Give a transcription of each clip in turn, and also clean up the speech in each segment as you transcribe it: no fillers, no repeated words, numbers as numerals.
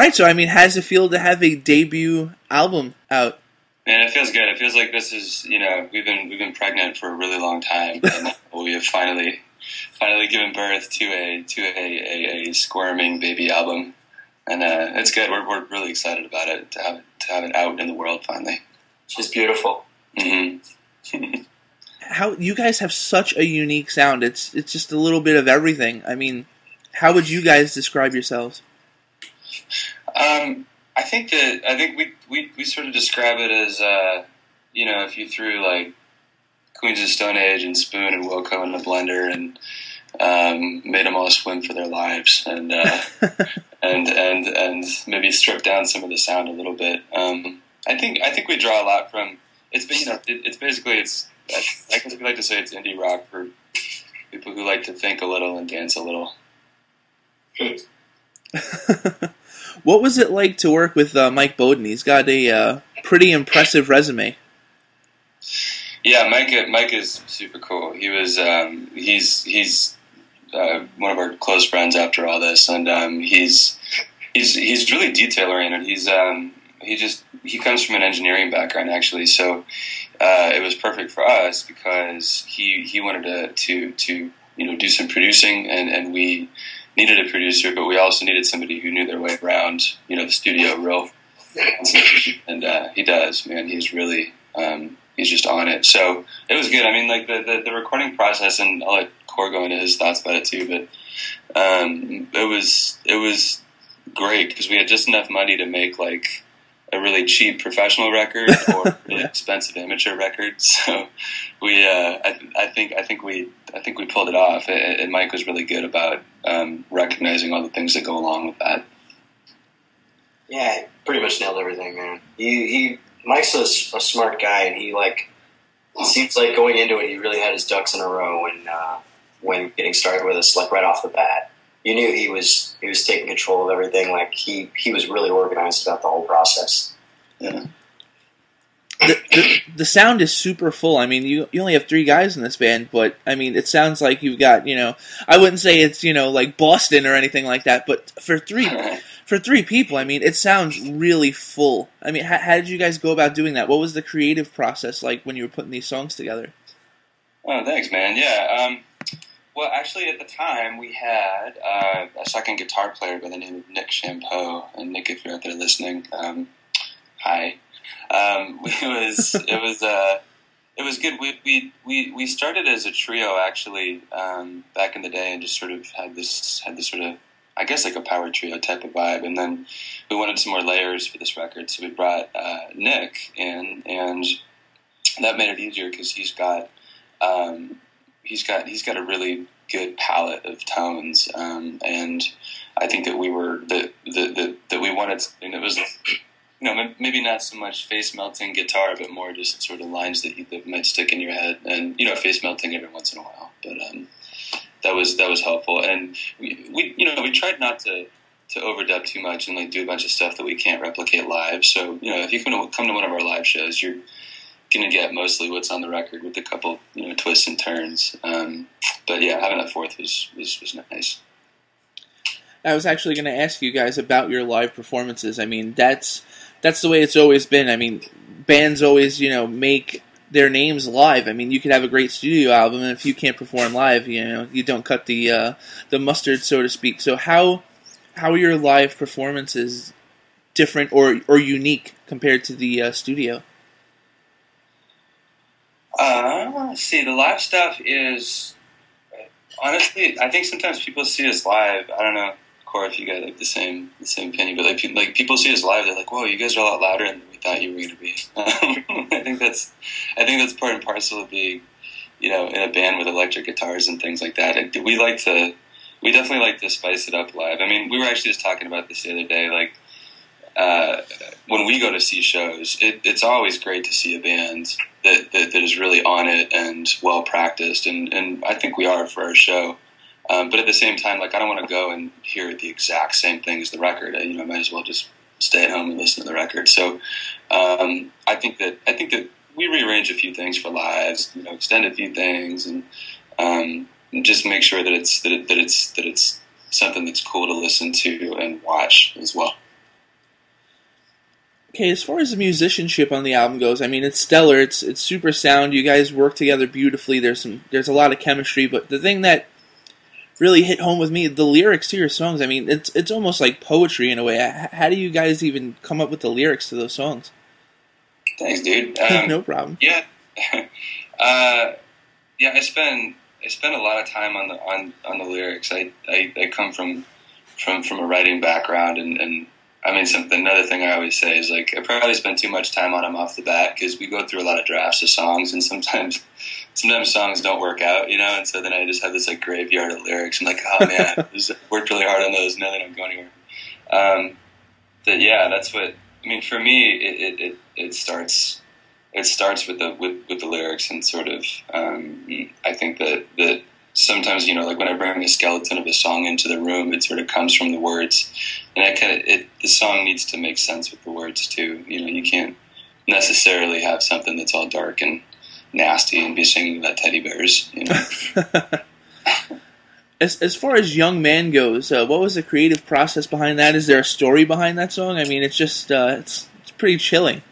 right, so I mean, how does it feel to have a debut album out? Man, it feels good. It feels like this is, we've been pregnant for a really long time, and we have finally given birth to a squirming baby album, and it's good. We're really excited about it to have it out in the world finally. She's beautiful. Mm-hmm. How you guys have such a unique sound. It's just a little bit of everything. I mean, how would you guys describe yourselves? I think we sort of describe it as if you threw like Queens of the Stone Age and Spoon and Wilco in the blender and made them all swim for their lives and and maybe strip down some of the sound a little bit. I think we draw a lot from it's basically I guess we like to say it's indie rock for people who like to think a little and dance a little. What was it like to work with Mike Bowden? He's got a pretty impressive resume. Yeah, Mike is super cool. He was he's one of our close friends after all this, and he's really detail oriented. He comes from an engineering background actually, so it was perfect for us because he wanted to do some producing, and we needed a producer, but we also needed somebody who knew their way around the studio real. And he does, man. He's really he's just on it. So it was good. I mean, like the recording process, and I'll let Core go into his thoughts about it too. But it was great because we had just enough money to make like a really cheap professional record or a really expensive amateur record. So we, I think we pulled it off. And Mike was really good about recognizing all the things that go along with that. Yeah, he pretty much nailed everything, man. Mike's a smart guy, and it seems like going into it, he really had his ducks in a row when getting started with us, like right off the bat. You knew he was taking control of everything. Like he was really organized about the whole process. Yeah. The sound is super full. I mean, you only have 3 guys in this band, but I mean, it sounds like you've got I wouldn't say it's like Boston or anything like that, but for three people, I mean, it sounds really full. I mean, how did you guys go about doing that? What was the creative process like when you were putting these songs together? Oh, thanks, man. Yeah. Well, actually, at the time, we had a second guitar player by the name of Nick Champeau. And Nick, if you're out there listening, hi. It was good. We started as a trio actually back in the day, and just sort of had this sort of, I guess, like a power trio type of vibe. And then we wanted some more layers for this record, so we brought Nick in, and that made it easier because he's got a really good palette of tones, and I think that we wanted, and it was maybe not so much face melting guitar, but more just sort of lines that might stick in your head, and face melting every once in a while. But that was helpful, and we tried not to overdub too much and like do a bunch of stuff that we can't replicate live. So if you come to one of our live shows, you're going to get mostly what's on the record with a couple twists and turns. But yeah, having that fourth was nice. I was actually going to ask you guys about your live performances. I mean, that's the way it's always been. I mean, bands always make their names live. I mean, you could have a great studio album, and if you can't perform live, you don't cut the mustard, so to speak. So how are your live performances different or unique compared to the studio? Let's see. The live stuff is, honestly, I think sometimes people see us live. I don't know, Corey, if you got like the same opinion, but like people see us live, they're like, "Whoa, you guys are a lot louder than we thought you were going to be." I think that's part and parcel of being, in a band with electric guitars and things like that. And we definitely like to spice it up live. I mean, we were actually just talking about this the other day, like. When we go to see shows, it's always great to see a band that is really on it and well practiced, and I think we are for our show. But at the same time, like I don't want to go and hear the exact same thing as the record. I might as well just stay at home and listen to the record. So I think that we rearrange a few things for lives, extend a few things, and just make sure that it's something that's cool to listen to and watch as well. Okay, as far as the musicianship on the album goes, I mean, it's stellar. It's super sound. You guys work together beautifully. There's a lot of chemistry. But the thing that really hit home with me, the lyrics to your songs. I mean, it's almost like poetry in a way. How do you guys even come up with the lyrics to those songs? Thanks, dude. No problem. Yeah, yeah. I spend a lot of time on the lyrics. I come from a writing background, and I mean, another thing I always say is, like, I probably spend too much time on them off the bat because we go through a lot of drafts of songs, and sometimes songs don't work out, you know, and so then I just have this, like, graveyard of lyrics. I'm like, oh man, I just worked really hard on those, now they don't go anywhere. But yeah, that's what I mean. For me, it starts with the lyrics, and sort of I think that sometimes, you know, like when I bring a skeleton of a song into the room, it sort of comes from the words, and the song needs to make sense with the words too. You know, you can't necessarily have something that's all dark and nasty and be singing about teddy bears. You know. As far as Young Man goes, what was the creative process behind that? Is there a story behind that song? I mean, it's just it's pretty chilling.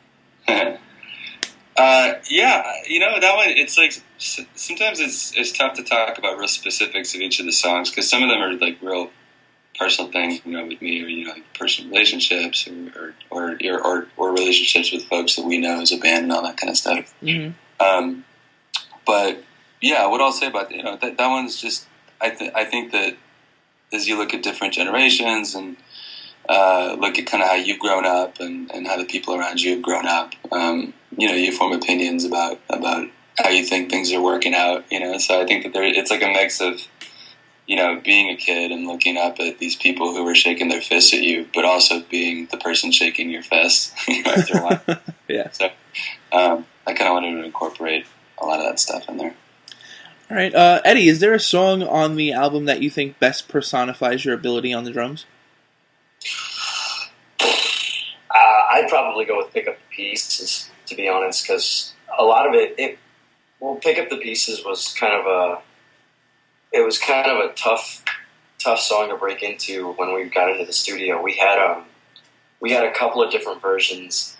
Yeah, you know, that one, it's like, sometimes it's tough to talk about real specifics of each of the songs, because some of them are like real personal things, you know, with me, or, you know, like personal relationships, or relationships with folks that we know as a band and all that kind of stuff. Mm-hmm. But yeah, what I'll say about, you know, that one's just, I think that as you look at different generations and look at kind of how you've grown up and how the people around you have grown up, you know, you form opinions about how you think things are working out, you know. So I think that it's like a mix of, you know, being a kid and looking up at these people who were shaking their fists at you, but also being the person shaking your fist, you know, after a while. Yeah. So I kind of wanted to incorporate a lot of that stuff in there. All right, Eddie, is there a song on the album that you think best personifies your ability on the drums? I'd probably go with Pick Up the Pieces, to be honest, because a lot of it, Pick Up the Pieces was kind of a tough song to break into when we got into the studio. We had a couple of different versions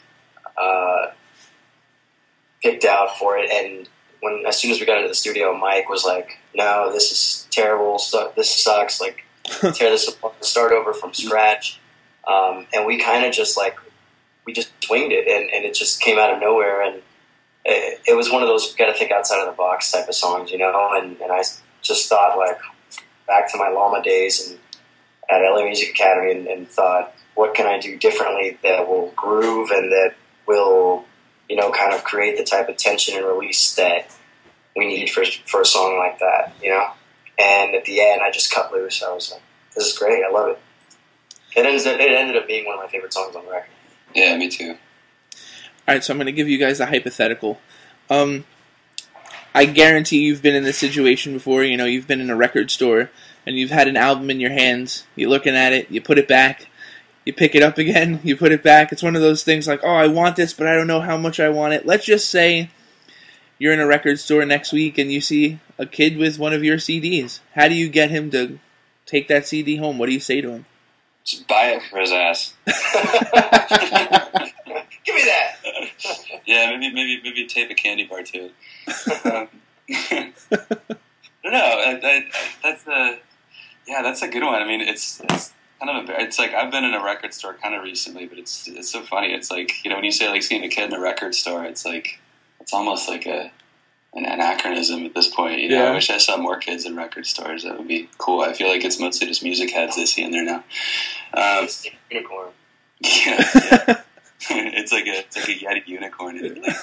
picked out for it, and as soon as we got into the studio, Mike was like, "No, this is terrible. This sucks. Like, tear this apart, start over from scratch." And we kind of just winged it, and it just came out of nowhere. And it was one of those, you got to think outside of the box type of songs, you know. And I just thought, like, back to my Llama days and at LA Music Academy, and thought, what can I do differently that will groove and that will, you know, kind of create the type of tension and release that we need for a song like that, you know. And at the end, I just cut loose. I was like, this is great. I love it. It ended up being one of my favorite songs on the record. Yeah, me too. All right, so I'm going to give you guys a hypothetical. I guarantee you've been in this situation before. You know, you've been in a record store and you've had an album in your hands. You're looking at it, you put it back, you pick it up again, you put it back. It's one of those things like, oh, I want this, but I don't know how much I want it. Let's just say you're in a record store next week and you see a kid with one of your CDs. How do you get him to take that CD home? What do you say to him? Just buy it for his ass. Give me that. Yeah, maybe tape a candy bar to it. No, that's a good one. I mean, it's kind of it's like, I've been in a record store kind of recently, but it's so funny. It's like, you know, when you say like seeing a kid in a record store, it's like, it's almost like an anachronism at this point. You know, yeah. I wish I saw more kids in record stores. That would be cool. I feel like it's mostly just music heads they see in there now. Unicorn. Yeah. It's like a Yeti unicorn.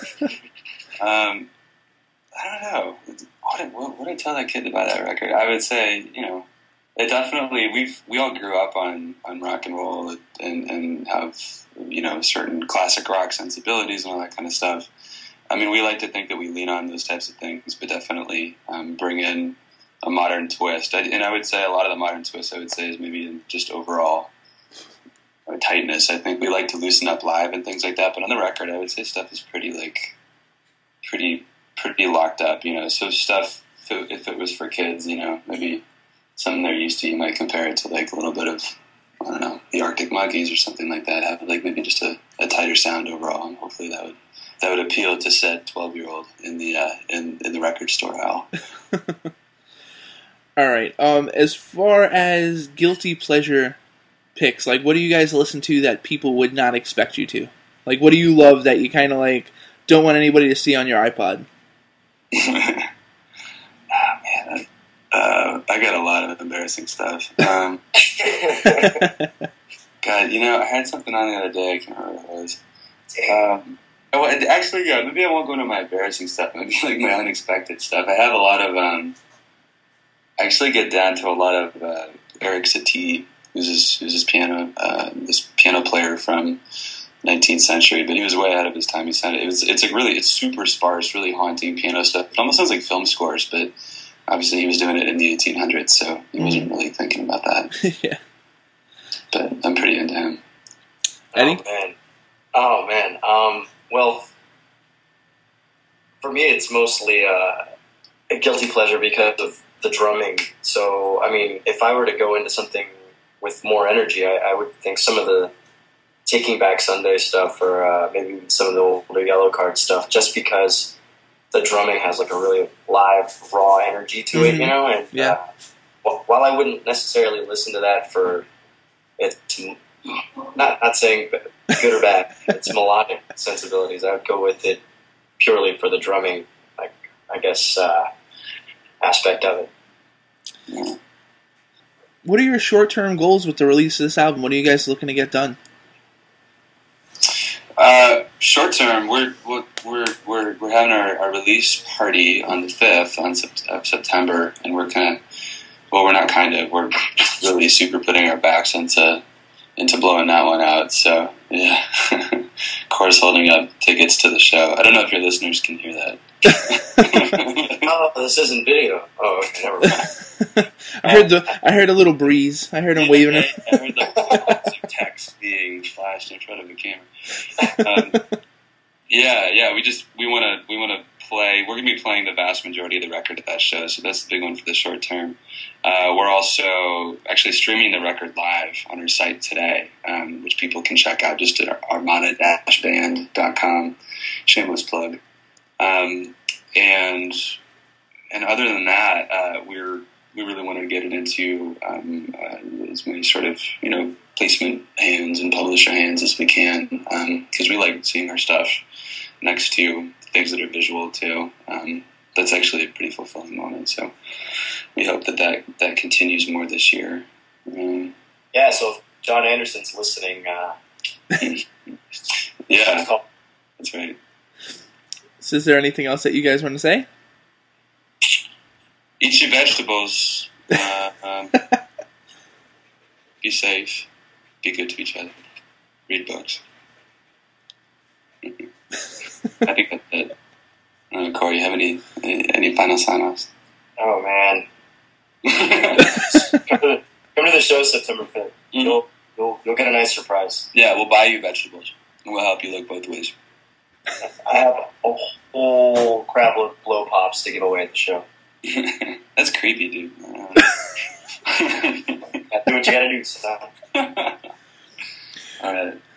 I don't know. What would I tell that kid about that record? I would say, you know, it definitely, we all grew up on rock and roll and have, you know, certain classic rock sensibilities and all that kind of stuff. I mean, we like to think that we lean on those types of things, but definitely bring in a modern twist. And I would say a lot of the modern twist, I would say, is maybe in just overall tightness. I think we like to loosen up live and things like that, but on the record, I would say stuff is pretty locked up, you know. So stuff, if it was for kids, you know, maybe something they're used to, you might compare it to like a little bit of I don't know, the Arctic Monkeys or something like that, have like maybe just a tighter sound overall, and hopefully that would appeal to said 12-year-old in the record store aisle. All right. As far as guilty pleasure picks, like, what do you guys listen to that people would not expect you to? Like, what do you love that you kind of like don't want anybody to see on your iPod? Man, I got a lot of embarrassing stuff. God, I had something on the other day. I can't remember what it was. Actually, yeah, maybe I won't go into my embarrassing stuff. Maybe like my unexpected stuff. I have a lot of. I actually get down to a lot of Eric Satie, who's this piano player from 19th century, but he was way ahead of his time. He sounded it's super sparse, really haunting piano stuff. It almost sounds like film scores, but obviously he was doing it in the 1800s, so he wasn't really thinking about that. Yeah. But I'm pretty into him. Eddie? Oh man. Well, for me, it's mostly a guilty pleasure because of the drumming. So, I mean, if I were to go into something with more energy, I would think some of the Taking Back Sunday stuff, or maybe some of the older Yellow Card stuff, just because the drumming has like a really live, raw energy to it, And while I wouldn't necessarily listen to that for its not saying good or bad, its melodic sensibilities, I would go with it purely for the drumming, like I guess aspect of it. Yeah. What are your short-term goals with the release of this album? What are you guys looking to get done? Short term, we're having our release party on the 5th of September, and we're really super putting our backs into blowing that one out. So yeah, Cora's holding up tickets to the show. I don't know if your listeners can hear that. Oh, this isn't video. Oh, okay, never mind. I heard a little breeze. I heard him waving it. I heard the text being flashed in front of the camera. We want to play. We're going to be playing the vast majority of the record at that show, so that's the big one for the short term. We're also actually streaming the record live on our site today, which people can check out just at armada-band.com. Shameless plug. And other than that, we really want to get it into as many sort of placement hands and publisher hands as we can, because we like seeing our stuff next to things that are visual too. That's actually a pretty fulfilling moment. So we hope that continues more this year. Yeah. So if John Anderson's listening, yeah, that's right. So is there anything else that you guys want to say? Eat your vegetables. Be safe. Be good to each other. Read books. I think that's it. Corey, you have any final sign-offs? Oh man, come to the show September 5th. You'll get a nice surprise. Yeah, we'll buy you vegetables, and we'll help you look both ways. I have a whole crap load of blow pops to give away at the show. That's creepy, dude. Do what you gotta do, son. All right.